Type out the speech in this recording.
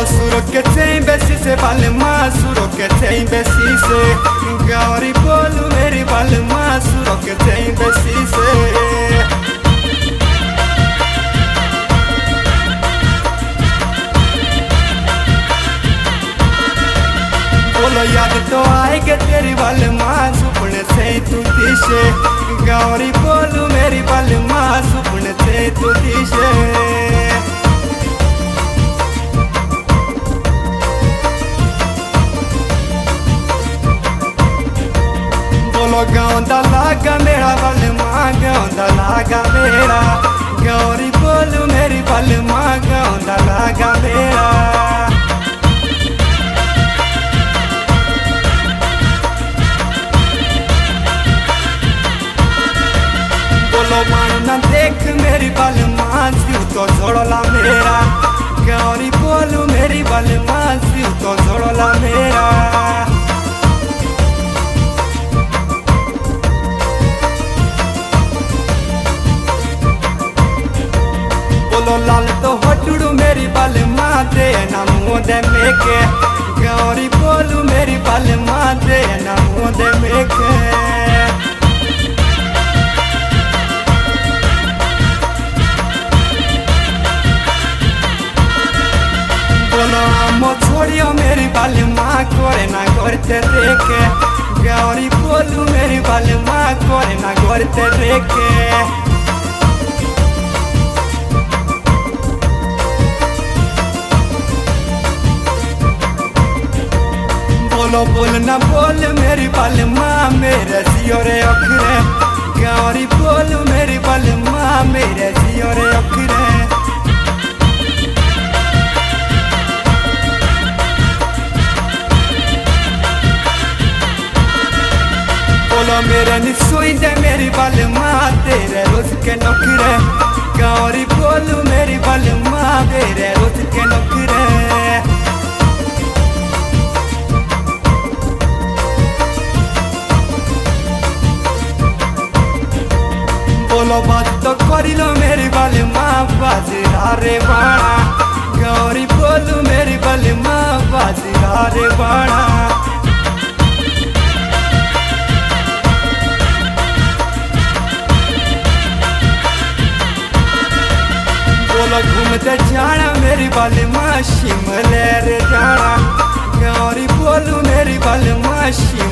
सुरो के चैन बेसी से बाल माँ सुरो के चैन बेसी से गौरी बोलू मेरी बाल माँ सुरो के चैन बेसी से बोलो याद तो आएगा तेरी बाल माँ सुपने से तू दिशे गौरी बोलू मेरी बाल माँ सुपने से तू दिशे बोलो गाँव लागा मेरा बाल माँ गाँव लागा मेरा गौरी बोलू मेरी बाल माँ गाँव लागा मेरा बोलो मानो ना देख मेरी बाल माँ सिउ तो जोड़ला मेरा गौरी बोलू मेरी बाल माँ सिउ तो जोड़ला मेरा बोलो लाल तो हटुड़ू मेरी बाल माँ दे ना मुँह दे मेके गौरी बोलू मेरी बाल माँ दे ना मुँह दे मेके बोलो आमो छोड़ियो मेरी बाल माँ करे ना करते देखे गौरी बोलू मेरी बाल माँ करे ना करते देखे बोलो बोल ना बोल मेरी बाल माँ मेरे जियो रे अखरे गौरी बोलू मेरी बाल माँ मेरे जियो रे अखरे बोलो मेरे निसोई दे मेरी बाल माँ तेरे रोज के नखरे गौरी बोलू मेरी बाल माँ मेरे रोज के नखरे बोलो बात तो करी लो मेरी बाल माँ बाजीरा रे बाणा गौरी बोलू मेरी बाल माँ बाजीरा रे बाणा बोलो घूमते जाना मेरी बाल माँ शिमले रे जाना गौरी बोलू मेरी बाल माँ शिमले